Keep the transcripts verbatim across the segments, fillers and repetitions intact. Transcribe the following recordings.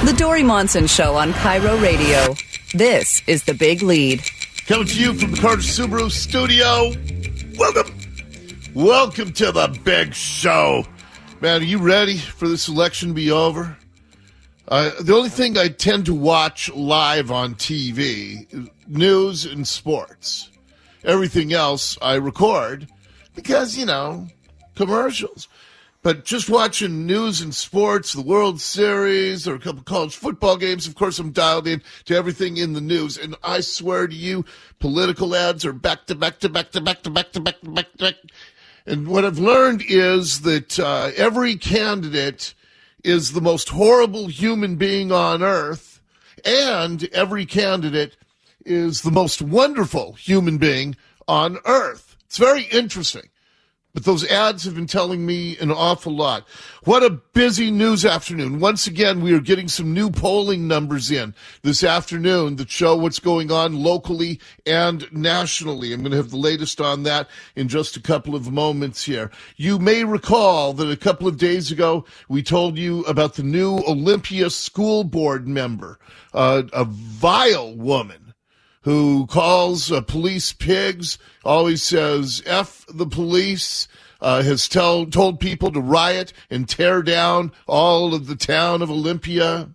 The Dory Monson Show on Cairo Radio. This is The Big Lead. Coming to you from the Carter Subaru studio. Welcome. Welcome to The Big Show. Man, are you ready for this election to be over? Uh, the only thing I tend to watch live on T V is news and sports. Everything else I record because, you know, commercials. But just watching news and sports, the World Series, or a couple college football games, of course, I'm dialed in to everything in the news. And I swear to you, political ads are back to back to back to back to back to back to back to back. And what I've learned is that uh, every candidate is the most horrible human being on earth, and every candidate is the most wonderful human being on earth. It's very interesting. But those ads have been telling me an awful lot. What a busy news afternoon. Once again, we are getting some new polling numbers in this afternoon that show what's going on locally and nationally. I'm going to have the latest on that in just a couple of moments here. You may recall that a couple of days ago, we told you about the new Olympia school board member, uh, a vile woman who calls uh, police pigs, always says, F the police, uh, has tell, told people to riot and tear down all of the town of Olympia.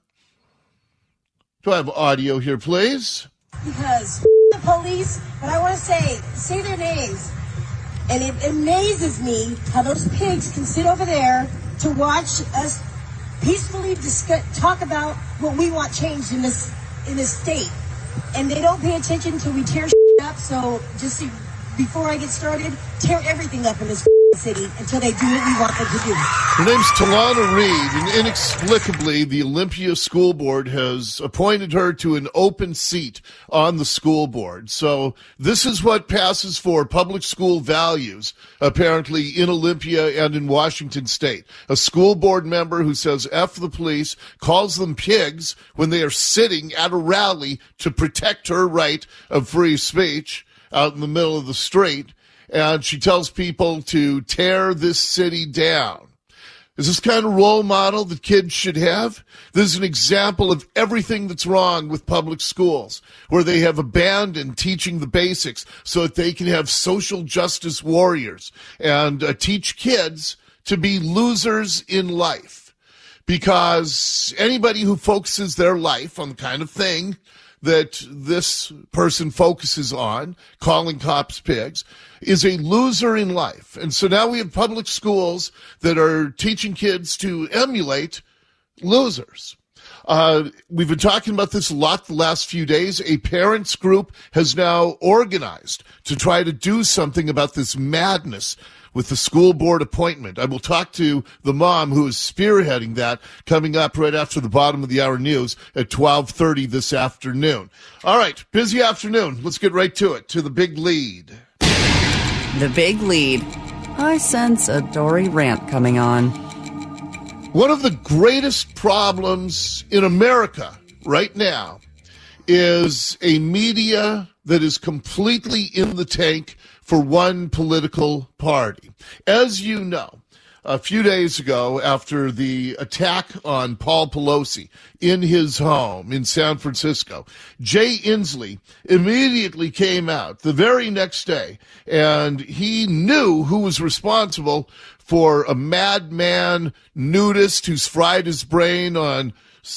Do I have audio here, please? Because the police, but I want to say, say their names. And it amazes me how those pigs can sit over there to watch us peacefully discuss, talk about what we want changed in this in this state. And they don't pay attention until we tear shit up. So just see, before I get started, tear everything up in this city until they do what we want them to do. Her name's Talana Reed, and inexplicably, the Olympia School Board has appointed her to an open seat on the school board. So this is what passes for public school values, apparently, in Olympia and in Washington State. A school board member who says F the police, calls them pigs when they are sitting at a rally to protect her right of free speech out in the middle of the street. And she tells people to tear this city down. Is this kind of role model that kids should have? This is an example of everything that's wrong with public schools, where they have abandoned teaching the basics so that they can have social justice warriors and uh, teach kids to be losers in life. Because anybody who focuses their life on the kind of thing that this person focuses on, calling cops pigs, is a loser in life. And so now we have public schools that are teaching kids to emulate losers. Uh, we've been talking about this a lot the last few days. A parents group has now organized to try to do something about this madness with the school board appointment. I will talk to the mom who is spearheading that coming up right after the bottom of the hour news at twelve thirty this afternoon. All right, busy afternoon. Let's get right to it, to the big lead. The Big Lead. I sense a Dory rant coming on. One of the greatest problems in America right now is a media that is completely in the tank for one political party. As you know, a few days ago, after the attack on Paul Pelosi in his home in San Francisco, Jay Inslee immediately came out the very next day, and he knew who was responsible for a madman nudist who's fried his brain on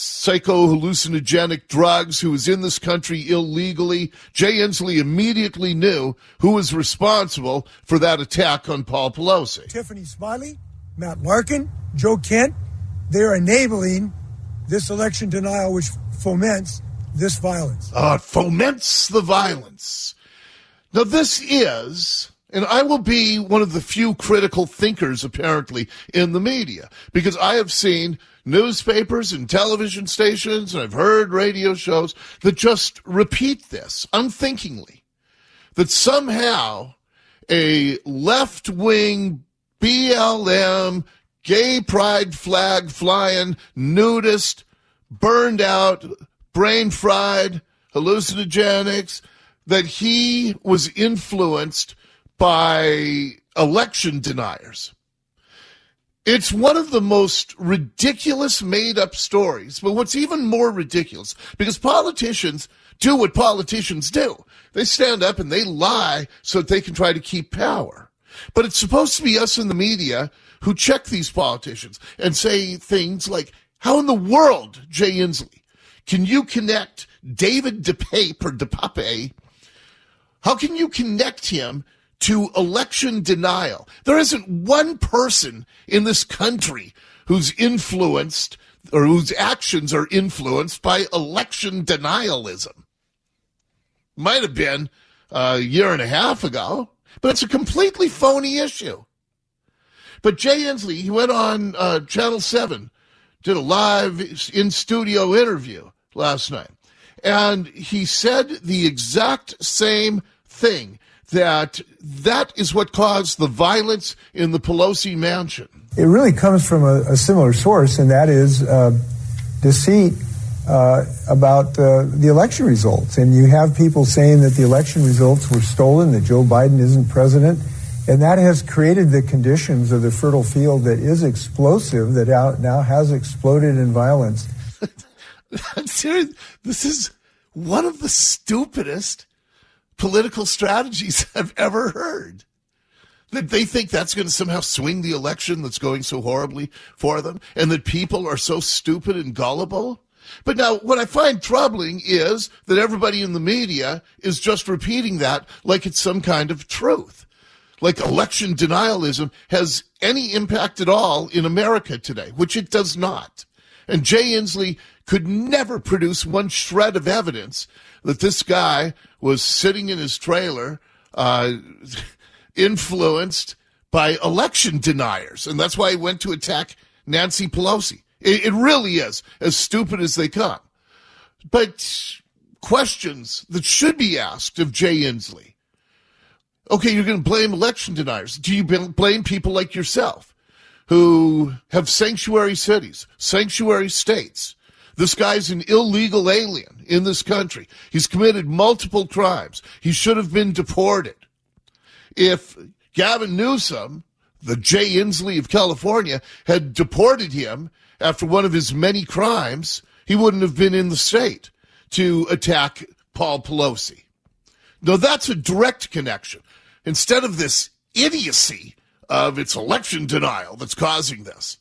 psycho-hallucinogenic drugs, who was in this country illegally. Jay Inslee immediately knew who was responsible for that attack on Paul Pelosi. Tiffany Smiley, Matt Larkin, Joe Kent, they're enabling this election denial, which foments this violence. Uh, it foments the violence. Now, this is, and I will be one of the few critical thinkers, apparently, in the media, because I have seen newspapers and television stations, and I've heard radio shows that just repeat this unthinkingly, that somehow a left-wing B L M, gay pride flag flying, nudist, burned out, brain fried, hallucinogenics, that he was influenced by election deniers. It's one of the most ridiculous made-up stories, but what's even more ridiculous, because politicians do what politicians do. They stand up and they lie so that they can try to keep power. But it's supposed to be us in the media who check these politicians and say things like, how in the world, Jay Inslee, can you connect David DePape or DePape? How can you connect him to election denial? There isn't one person in this country who's influenced or whose actions are influenced by election denialism. Might have been a year and a half ago, but it's a completely phony issue. But Jay Inslee, he went on uh, Channel seven, did a live in-studio interview last night, and he said the exact same thing, that that is what caused the violence in the Pelosi mansion. It really comes from a, a similar source, and that is uh, deceit uh, about uh, the election results. And you have people saying that the election results were stolen, that Joe Biden isn't president, and that has created the conditions of the fertile field that is explosive, that out, now has exploded in violence. I'm serious. This is one of the stupidest political strategies I've ever heard. That they think that's going to somehow swing the election that's going so horribly for them, and that people are so stupid and gullible. But now what I find troubling is that everybody in the media is just repeating that like it's some kind of truth. Like election denialism has any impact at all in America today, which it does not. And Jay Inslee could never produce one shred of evidence that this guy was sitting in his trailer uh, influenced by election deniers. And that's why he went to attack Nancy Pelosi. It, it really is as stupid as they come. But questions that should be asked of Jay Inslee. Okay, you're going to blame election deniers. Do you blame people like yourself who have sanctuary cities, sanctuary states? This guy's an illegal alien in this country. He's committed multiple crimes. He should have been deported. If Gavin Newsom, the Jay Inslee of California, had deported him after one of his many crimes, he wouldn't have been in the state to attack Paul Pelosi. No, that's a direct connection. Instead of this idiocy of it's election denial that's causing this.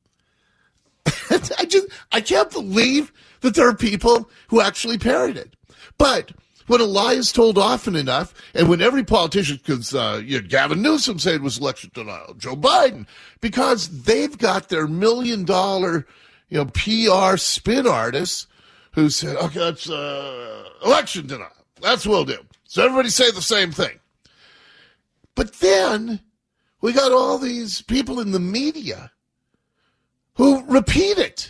I just, I can't believe that there are people who actually parrot it. But when a lie is told often enough, and when every politician, because uh, you know, Gavin Newsom said it was election denial, Joe Biden, because they've got their million dollar, you know, P R spin artists who said, okay, that's uh, election denial. That's what we'll do. So everybody say the same thing. But then we got all these people in the media who repeat it.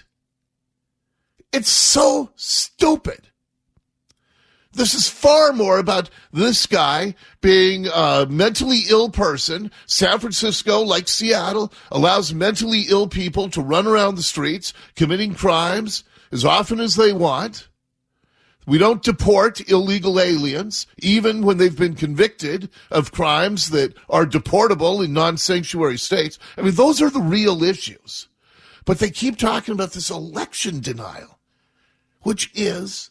It's so stupid. This is far more about this guy being a mentally ill person. San Francisco, like Seattle, allows mentally ill people to run around the streets committing crimes as often as they want. We don't deport illegal aliens, even when they've been convicted of crimes that are deportable in non-sanctuary states. I mean, those are the real issues. But they keep talking about this election denial, which is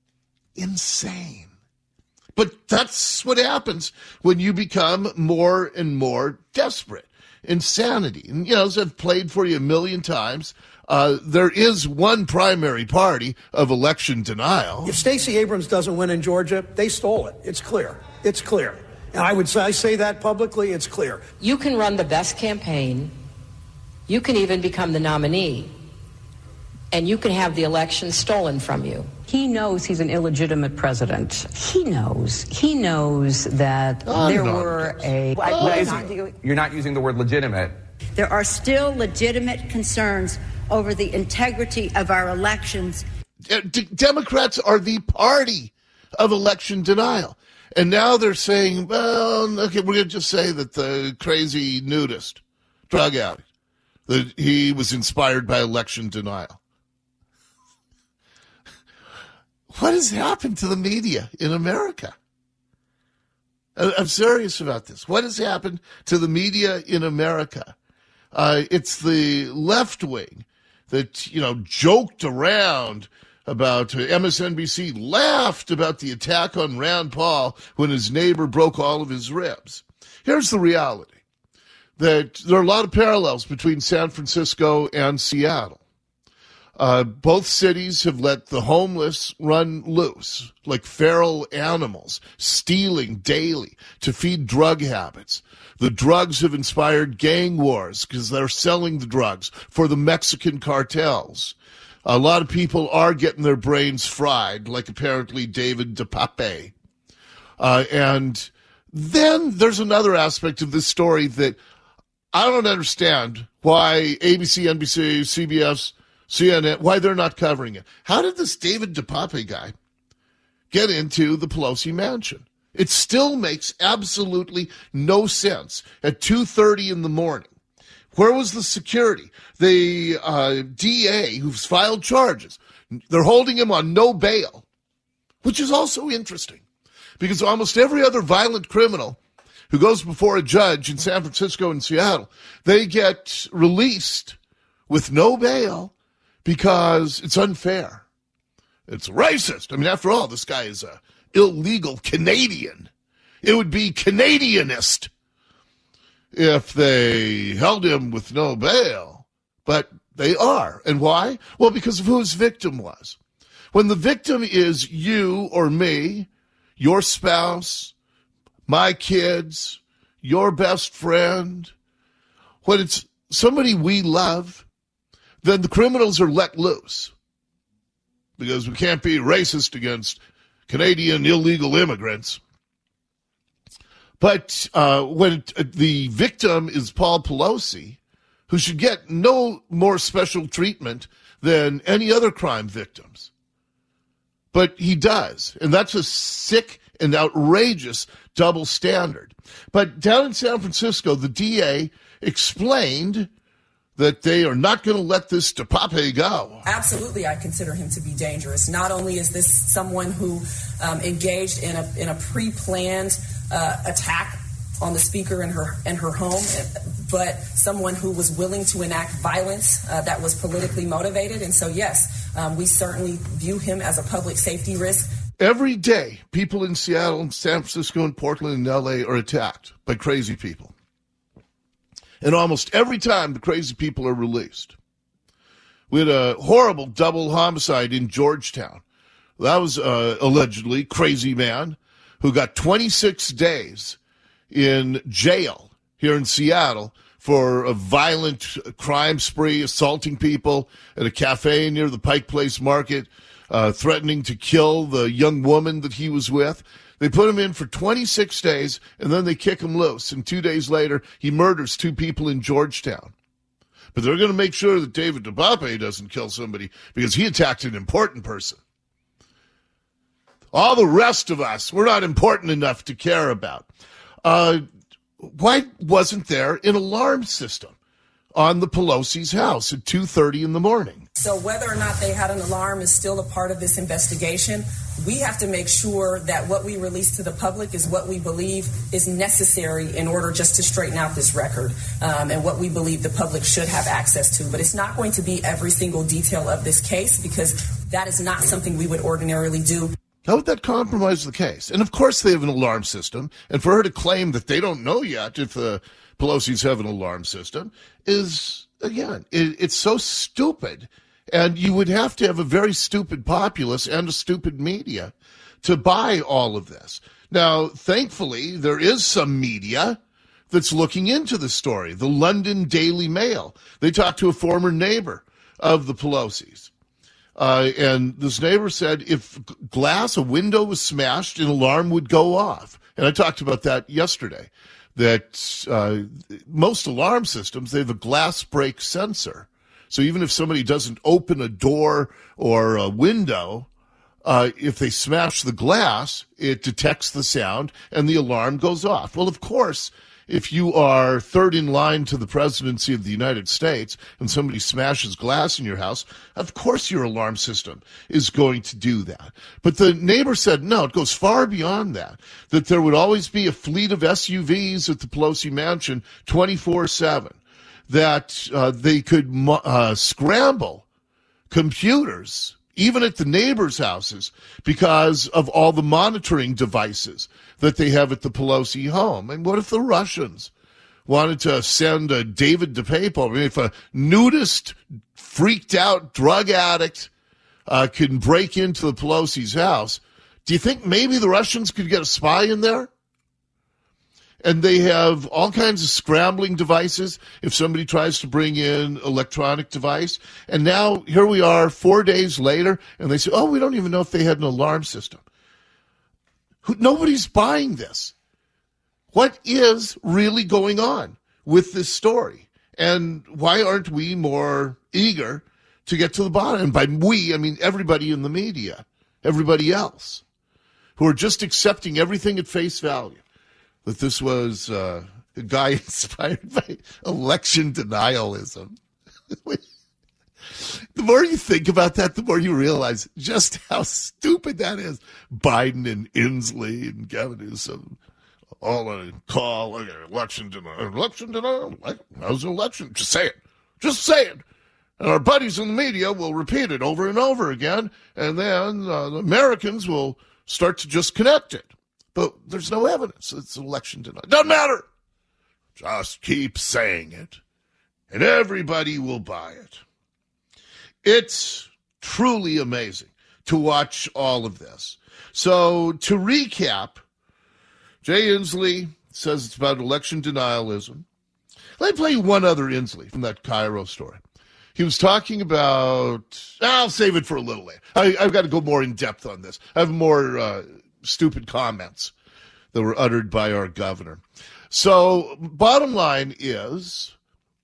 insane. But that's what happens when you become more and more desperate. Insanity. And, you know, as I've played for you a million times, uh, there is one primary party of election denial. If Stacey Abrams doesn't win in Georgia, they stole it. It's clear. It's clear. And I would say, I say that publicly, it's clear. You can run the best campaign. You can even become the nominee. And you can have the election stolen from you. He knows he's an illegitimate president. He knows. He knows that Oh, there no. were a... Oh, not You're not using the word legitimate. There are still legitimate concerns over the integrity of our elections. D- Democrats are the party of election denial. And now they're saying, well, okay, we're going to just say that the crazy nudist, drug addict, that he was inspired by election denial. What has happened to the media in America? I'm serious about this. What has happened to the media in America? Uh, it's the left wing that, you know, joked around about uh, M S N B C, laughed about the attack on Rand Paul when his neighbor broke all of his ribs. Here's the reality, that there are a lot of parallels between San Francisco and Seattle. Uh, both cities have let the homeless run loose like feral animals, stealing daily to feed drug habits. The drugs have inspired gang wars because they're selling the drugs for the Mexican cartels. A lot of people are getting their brains fried, like apparently David DePape. Uh, and then there's another aspect of this story that I don't understand why A B C, N B C, C B S, C N N, why they're not covering it. How did this David DePape guy get into the Pelosi mansion? It still makes absolutely no sense. At two thirty in the morning, where was the security? The uh, D A who's filed charges, they're holding him on no bail, which is also interesting because almost every other violent criminal who goes before a judge in San Francisco and Seattle, they get released with no bail because it's unfair. It's racist. I mean, after all, this guy is a illegal Canadian. It would be Canadianist if they held him with no bail. But they are. And why? Well, because of who his victim was. When the victim is you or me, your spouse, my kids, your best friend, when it's somebody we love, then the criminals are let loose because we can't be racist against Canadian illegal immigrants. But uh, when it, the victim is Paul Pelosi, who should get no more special treatment than any other crime victims, but he does, and that's a sick and outrageous double standard. But down in San Francisco, the D A explained that they are not going to let this DePape go. Absolutely, I consider him to be dangerous. Not only is this someone who um, engaged in a in a pre-planned uh, attack on the speaker in her in her home, but someone who was willing to enact violence uh, that was politically motivated. And so, yes, um, we certainly view him as a public safety risk. Every day, people in Seattle, and San Francisco, and Portland, and L A are attacked by crazy people. And almost every time, the crazy people are released. We had a horrible double homicide in Georgetown. That was uh, allegedly crazy man who got twenty-six days in jail here in Seattle for a violent crime spree, assaulting people at a cafe near the Pike Place Market, uh, threatening to kill the young woman that he was with. They put him in for twenty-six days, and then they kick him loose. And two days later, he murders two people in Georgetown. But they're going to make sure that David DePape doesn't kill somebody because he attacked an important person. All the rest of us, we're not important enough to care about. Uh, why wasn't there an alarm system on the Pelosi's house at two thirty in the morning? So whether or not they had an alarm is still a part of this investigation. We have to make sure that what we release to the public is what we believe is necessary in order just to straighten out this record um, and what we believe the public should have access to. But it's not going to be every single detail of this case because that is not something we would ordinarily do. How would that compromise the case? And of course they have an alarm system. And for her to claim that they don't know yet if the Pelosi's have an alarm system is, again, it, it's so stupid. And you would have to have a very stupid populace and a stupid media to buy all of this. Now, thankfully, there is some media that's looking into the story. The London Daily Mail. They talked to a former neighbor of the Pelosi's. Uh, and this neighbor said if glass, a window was smashed, an alarm would go off. And I talked about that yesterday, that uh, most alarm systems, they have a glass break sensor. So even if somebody doesn't open a door or a window, uh, if they smash the glass, it detects the sound and the alarm goes off. Well, of course, if you are third in line to the presidency of the United States and somebody smashes glass in your house, of course your alarm system is going to do that. But the neighbor said, no, it goes far beyond that, that there would always be a fleet of S U Vs at the Pelosi mansion twenty-four seven. that uh, they could uh, scramble computers, even at the neighbors' houses, because of all the monitoring devices that they have at the Pelosi home. And what if the Russians wanted to send a David DePape over? I mean, if a nudist, freaked out drug addict uh, can break into the Pelosi's house, do you think maybe the Russians could get a spy in there? And they have all kinds of scrambling devices if somebody tries to bring in electronic device. And now here we are four days later, and they say, oh, we don't even know if they had an alarm system. Who, nobody's buying this. What is really going on with this story? And why aren't we more eager to get to the bottom? And by we, I mean everybody in the media, everybody else, who are just accepting everything at face value. That this was uh, a guy inspired by election denialism. The more you think about that, the more you realize just how stupid that is. Biden and Inslee and Gavin Newsom all on a call, like an election denial. Election denial? How's an election? Just say it. Just say it. And our buddies in the media will repeat it over and over again, and then uh, the Americans will start to just connect it. But there's no evidence. It's election denial. Doesn't matter. Just keep saying it, and everybody will buy it. It's truly amazing to watch all of this. So to recap, Jay Inslee says it's about election denialism. Let me play you one other Inslee from that Cairo story. He was talking about, I'll save it for a little later. I, I've got to go more in depth on this. I have more uh, stupid comments that were uttered by our governor. So bottom line is,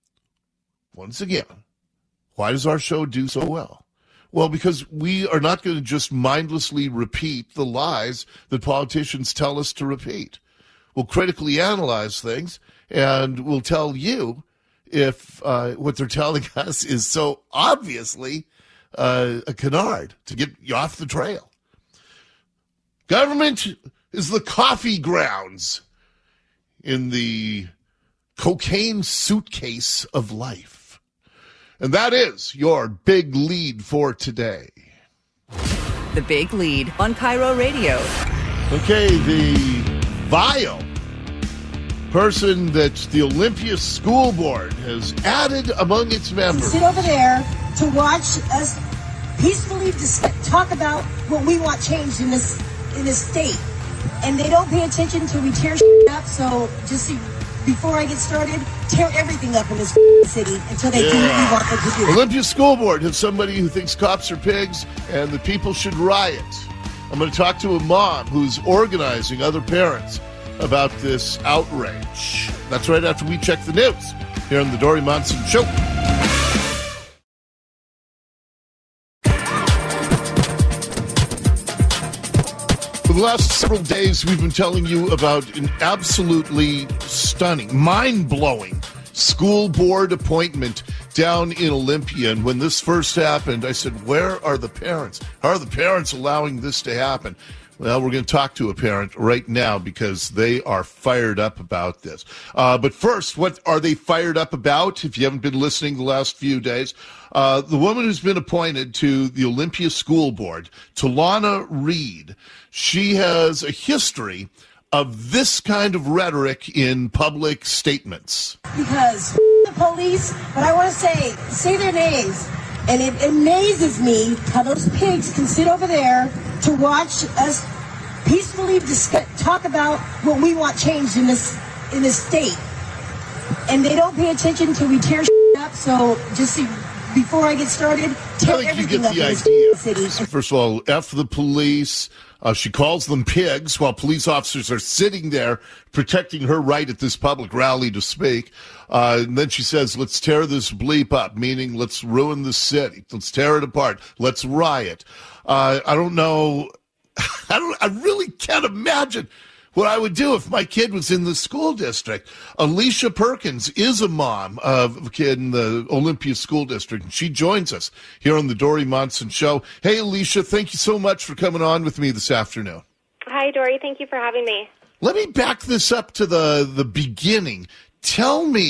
once again, why does our show do so well? Well, because we are not going to just mindlessly repeat the lies that politicians tell us to repeat. We'll critically analyze things, and we'll tell you if uh, what they're telling us is so obviously uh, a canard to get you off the trail. Government is the coffee grounds in the cocaine suitcase of life. And that is your big lead for today. The Big Lead on Cairo Radio. Okay, the vile person that the Olympia School Board has added among its members. Sit over there to watch us peacefully dis- talk about what we want changed in this in this state. And they don't pay attention till we tear shit up. So just see, before I get started, tear everything up in this city until they yeah. do what we want them to do. Olympia School Board has somebody who thinks cops are pigs and the people should riot. I'm going to talk to a mom who's organizing other parents about this outrage. That's right after we check the news here on the Dori Monson Show. For the last several days, we've been telling you about an absolutely stunning, mind-blowing school board appointment down in Olympia. And when this first happened, I said, where are the parents? How are the parents allowing this to happen? Well, we're going to talk to a parent right now because they are fired up about this. Uh, but first, what are they fired up about? If you haven't been listening the last few days, uh, the woman who's been appointed to the Olympia School Board, Talana Reed, she has a history of this kind of rhetoric in public statements. Because the police, but I want to say, say their names. And it amazes me how those pigs can sit over there to watch us peacefully discuss, talk about what we want changed in this in this state. And they don't pay attention till we tear shit up. So just see, before I get started, tear I think everything you get up the in idea. this city. First of all, F the police. Uh, she calls them pigs while police officers are sitting there protecting her right at this public rally to speak. Uh, and then she says, let's tear this bleep up, meaning let's ruin the city. Let's tear it apart. Let's riot. Uh, I don't know. I don't. I really can't imagine what I would do if my kid was in the school district. Alicia Perkins is a mom of a kid in the Olympia School District, and she joins us here on the Dori Monson Show. Hey, Alicia, thank you so much for coming on with me this afternoon. Hi, Dori. Thank you for having me. Let me back this up to the, the beginning. Tell me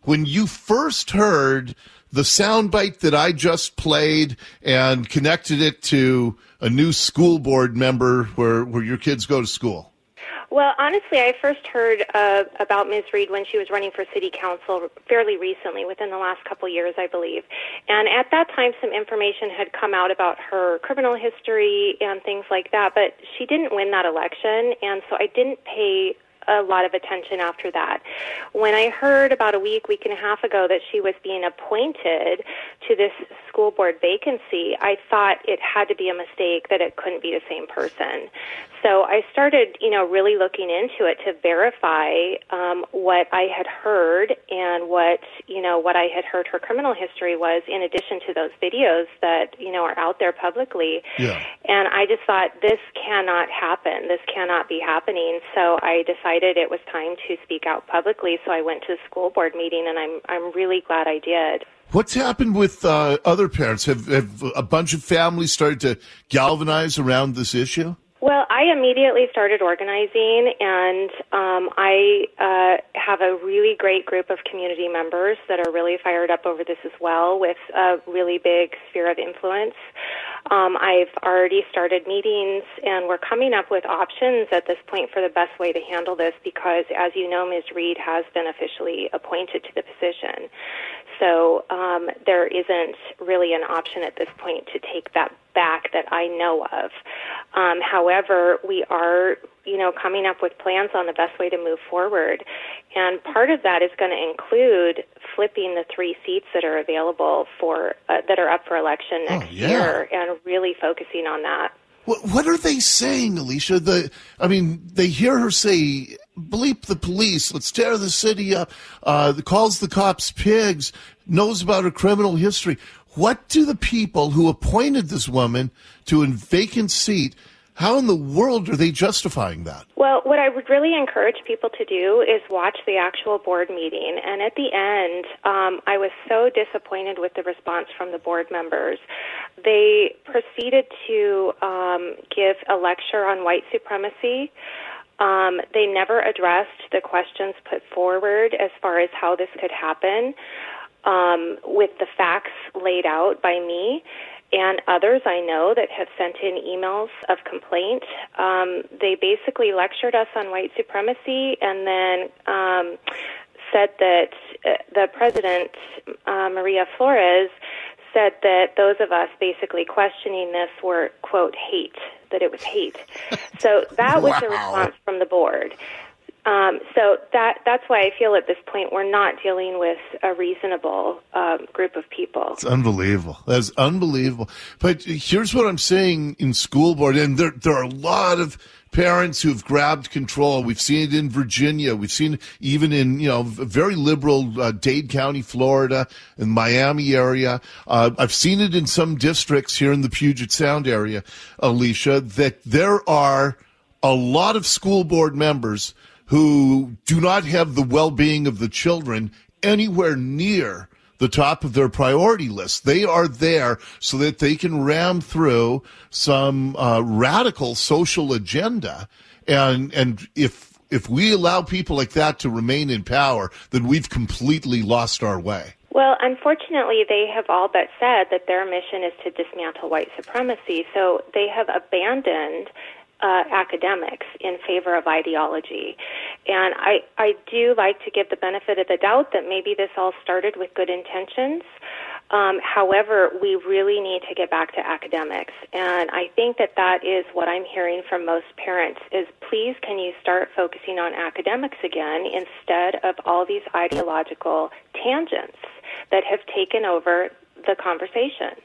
when you first heard the soundbite that I just played and connected it to a new school board member where, where your kids go to school? Well, honestly, I first heard uh, about Miz Reed when she was running for city council fairly recently, within the last couple years, I believe. And at that time, some information had come out about her criminal history and things like that, but she didn't win that election, and so I didn't pay a lot of attention after that. When I heard about a week, week and a half ago that she was being appointed to this school board vacancy, I thought it had to be a mistake, that it couldn't be the same person. So I started, you know, really looking into it to verify um, what I had heard and what, you know, what I had heard her criminal history was, in addition to those videos that, you know, are out there publicly. Yeah. And I just thought, this cannot happen. This cannot be happening. So I decided it was time to speak out publicly. So I went to the school board meeting, and I'm I'm really glad I did. What's happened with uh, other parents? Have, have a bunch of families started to galvanize around this issue? Well, I immediately started organizing, and um, I uh, have a really great group of community members that are really fired up over this as well, with a really big sphere of influence. Um, I've already started meetings, and we're coming up with options at this point for the best way to handle this, because, as you know, Miz Reed has been officially appointed to the position. So um, there isn't really an option at this point to take that back that I know of. Um, however, we are, you know, coming up with plans on the best way to move forward. And part of that is going to include flipping the three seats that are available for, uh, that are up for election next oh, yeah. year, and really focusing on that. What, what are they saying, Alicia? The, I mean, they hear her say, bleep the police, let's tear the city up, uh, calls the cops pigs, knows about her criminal history. What do the people who appointed this woman to a vacant seat, how in the world are they justifying that? Well, what I would really encourage people to do is watch the actual board meeting. And at the end, um, I was so disappointed with the response from the board members. They proceeded to um, give a lecture on white supremacy. Um, they never addressed the questions put forward as far as how this could happen, um, with the facts laid out by me and others I know that have sent in emails of complaint. Um, they basically lectured us on white supremacy, and then um, said that uh, the president, uh, Maria Flores, said that those of us basically questioning this were, quote, hate, that it was hate. So that was wow. the response from the board. Um, so that that's why I feel at this point we're not dealing with a reasonable um, group of people. It's unbelievable. That's unbelievable. But here's what I'm saying in school board, and there there are a lot of parents who've grabbed control. We've seen it in Virginia. We've seen it even in, you know, very liberal uh, Dade County, Florida, and Miami area. Uh, I've seen it in some districts here in the Puget Sound area, Alicia, that there are a lot of school board members who do not have the well-being of the children anywhere near the top of their priority list. They are there so that they can ram through some uh, radical social agenda. And and if if we allow people like that to remain in power, then we've completely lost our way. Well, unfortunately, they have all but said that their mission is to dismantle white supremacy. So they have abandoned Uh, academics in favor of ideology. And I, I do like to give the benefit of the doubt that maybe this all started with good intentions. Um, however, we really need to get back to academics. And I think that that is what I'm hearing from most parents is, please, can you start focusing on academics again instead of all these ideological tangents that have taken over the conversation.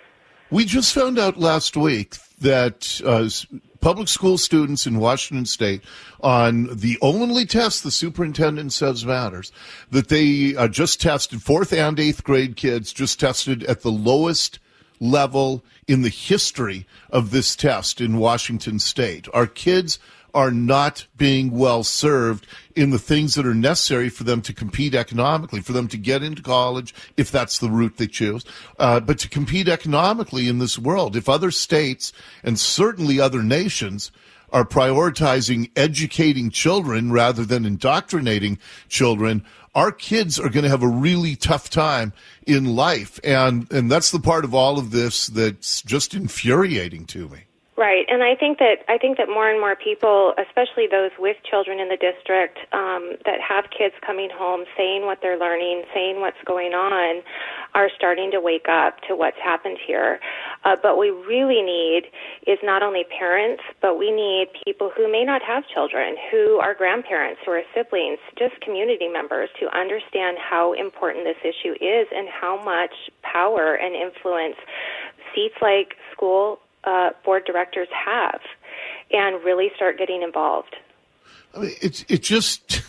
We just found out last week that uh, public school students in Washington State, on the only test the superintendent says matters, that they uh, just tested, fourth and eighth grade kids just tested at the lowest level in the history of this test in Washington State. Our kids are not being well served in the things that are necessary for them to compete economically, for them to get into college, if that's the route they choose, uh, but to compete economically in this world. If other states and certainly other nations are prioritizing educating children rather than indoctrinating children, our kids are going to have a really tough time in life. And, and that's the part of all of this that's just infuriating to me. Right, and I think that I think that more and more people, especially those with children in the district, um, that have kids coming home, saying what they're learning, saying what's going on, are starting to wake up to what's happened here. Uh, but we really need is not only parents, but we need people who may not have children, who are grandparents, who are siblings, just community members, to understand how important this issue is and how much power and influence seats like school Uh, board directors have, and really start getting involved. I mean, it's it just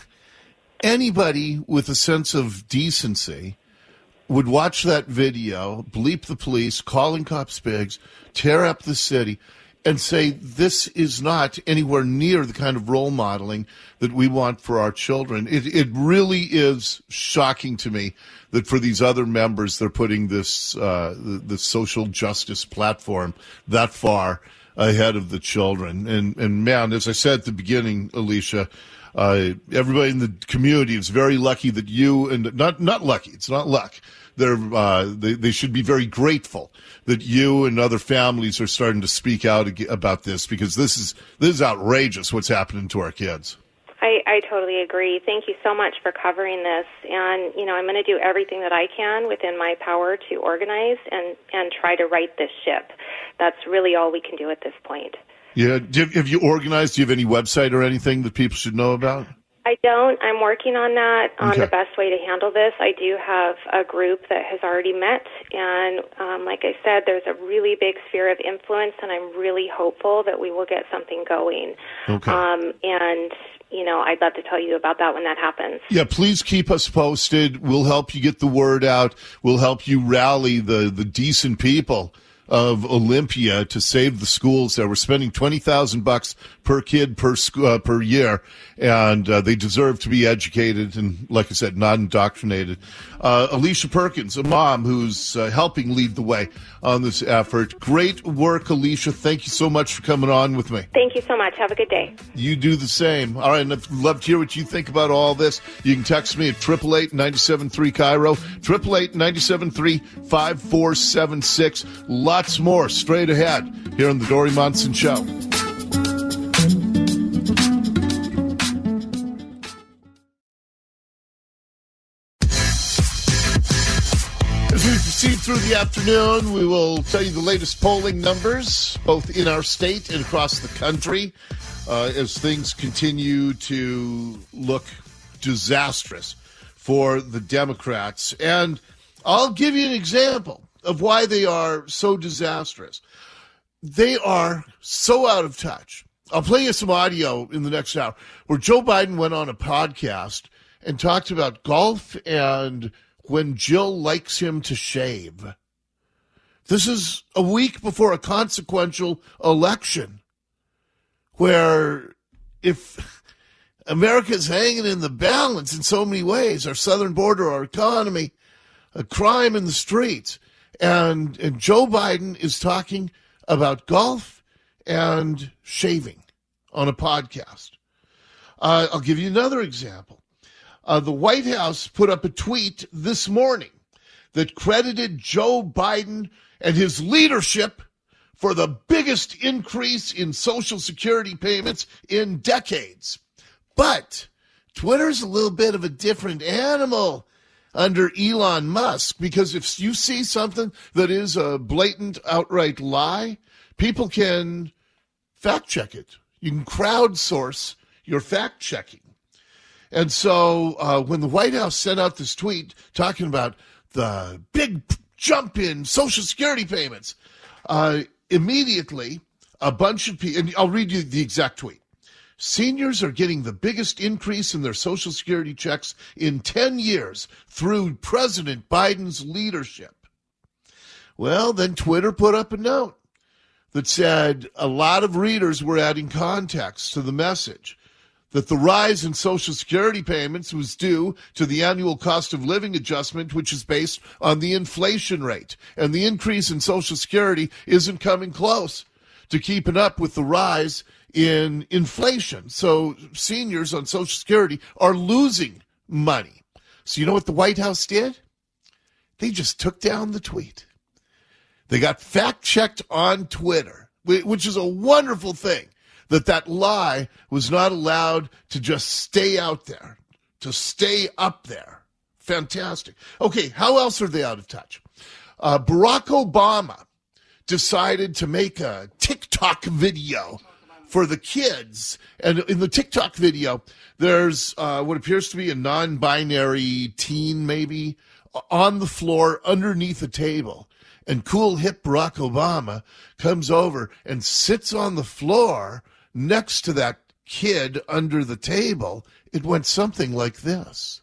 anybody with a sense of decency would watch that video, bleep the police, calling cops pigs, tear up the city, and say this is not anywhere near the kind of role modeling that we want for our children. It it really is shocking to me that for these other members, they're putting this uh, the, the social justice platform that far ahead of the children. And, and man, as I said at the beginning, Alicia, uh, everybody in the community is very lucky that you, and not not lucky, it's not luck. They're, uh, they, they should be very grateful that you and other families are starting to speak out about this, because this is this is outrageous what's happening to our kids. I, I totally agree. Thank you so much for covering this. And, you know, I'm going to do everything that I can within my power to organize and, and try to right this ship. That's really all we can do at this point. Yeah. Do you, have you organized? Do you have any website or anything that people should know about? I don't. I'm working on that, on Okay. the best way to handle this. I do have a group that has already met, and um, like I said, there's a really big sphere of influence, and I'm really hopeful that we will get something going. Okay. Um, and, you know, I'd love to tell you about that when that happens. Yeah, please keep us posted. We'll help you get the word out. We'll help you rally the, the decent people of Olympia to save the schools there. We're spending twenty thousand bucks per kid per sc- uh, per year, and uh, they deserve to be educated and, like I said, not indoctrinated. Uh, Alicia Perkins, a mom who's uh, helping lead the way on this effort. Great work, Alicia. Thank you so much for coming on with me. Thank you so much. Have a good day. You do the same. All right, and I'd love to hear what you think about all this. You can text me at eight eight eight, nine seven three, C A I R O, eight eight eight, nine seven three, five four seven six. Lots more straight ahead here on the Dori Monson Show. As we proceed through the afternoon, we will tell you the latest polling numbers, both in our state and across the country, uh, as things continue to look disastrous for the Democrats. And I'll give you an example of why they are so disastrous. They are so out of touch. I'll play you some audio in the next hour where Joe Biden went on a podcast and talked about golf and when Jill likes him to shave. This is a week before a consequential election where if America's hanging in the balance in so many ways, our southern border, our economy, a crime in the streets, and, and Joe Biden is talking about golf and shaving on a podcast. Uh, I'll give you another example. Uh, the White House put up a tweet this morning that credited Joe Biden and his leadership for the biggest increase in Social Security payments in decades. But Twitter's a little bit of a different animal under Elon Musk, because if you see something that is a blatant, outright lie, people can fact check it. You can crowdsource your fact checking. And so uh, when the White House sent out this tweet talking about the big jump in Social Security payments, uh, immediately a bunch of people, and I'll read you the exact tweet. Seniors are getting the biggest increase in their Social Security checks in ten years through President Biden's leadership. Well, then Twitter put up a note that said a lot of readers were adding context to the message, that the rise in Social Security payments was due to the annual cost of living adjustment, which is based on the inflation rate. And the increase in Social Security isn't coming close to keeping up with the rise in inflation. So seniors on Social Security are losing money. So you know what the White House did? They just took down the tweet. They got fact-checked on Twitter, which is a wonderful thing, that that lie was not allowed to just stay out there, to stay up there. Fantastic. Okay, how else are they out of touch? Uh, Barack Obama decided to make a TikTok video for the kids. And in the TikTok video, there's uh, what appears to be a non-binary teen, maybe, on the floor underneath a table. And cool, hip Barack Obama comes over and sits on the floor next to that kid under the table. It went something like this.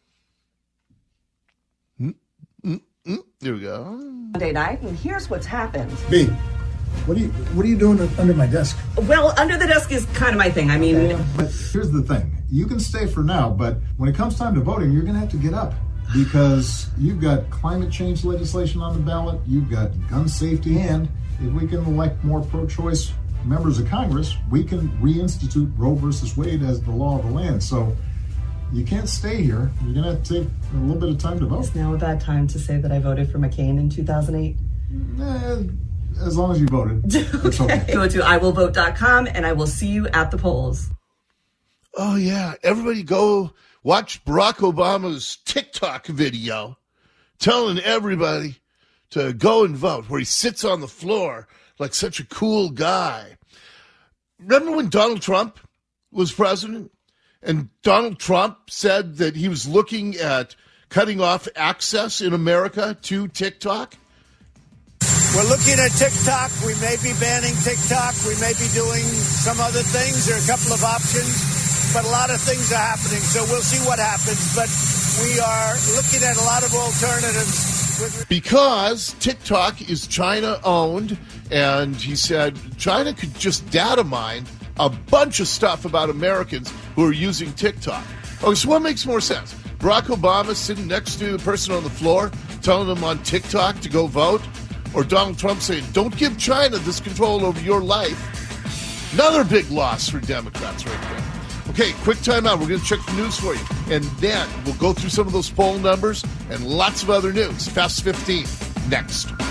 Mm, mm, mm. Here we go. Monday night, and here's what's happened. B, what are you what are you doing under my desk? Well, under the desk is kind of my thing. I mean, yeah, but here's the thing: you can stay for now, but when it comes time to voting, you're going to have to get up because you've got climate change legislation on the ballot, you've got gun safety, and if we can elect more pro-choice members of Congress, we can reinstitute Roe versus Wade as the law of the land. So you can't stay here. You're going to have to take a little bit of time to vote. Is now a bad time to say that I voted for McCain in two thousand eight? Eh, as long as you voted. It's okay. okay. Go to I will vote dot com and I will see you at the polls. Oh, yeah. Everybody go watch Barack Obama's TikTok video telling everybody to go and vote, where he sits on the floor like such a cool guy. Remember when Donald Trump was president? And Donald Trump said that he was looking at cutting off access in America to TikTok? We're looking at TikTok. We may be banning TikTok. We may be doing some other things. There are a couple of options, but a lot of things are happening. So we'll see what happens. But we are looking at a lot of alternatives. With- because TikTok is China-owned, and he said China could just data mine a bunch of stuff about Americans who are using TikTok. Okay, so what makes more sense? Barack Obama sitting next to the person on the floor telling them on TikTok to go vote? Or Donald Trump saying, don't give China this control over your life? Another big loss for Democrats right there. Okay, quick time out. We're going to check the news for you. And then we'll go through some of those poll numbers and lots of other news. Fast fifteen, next.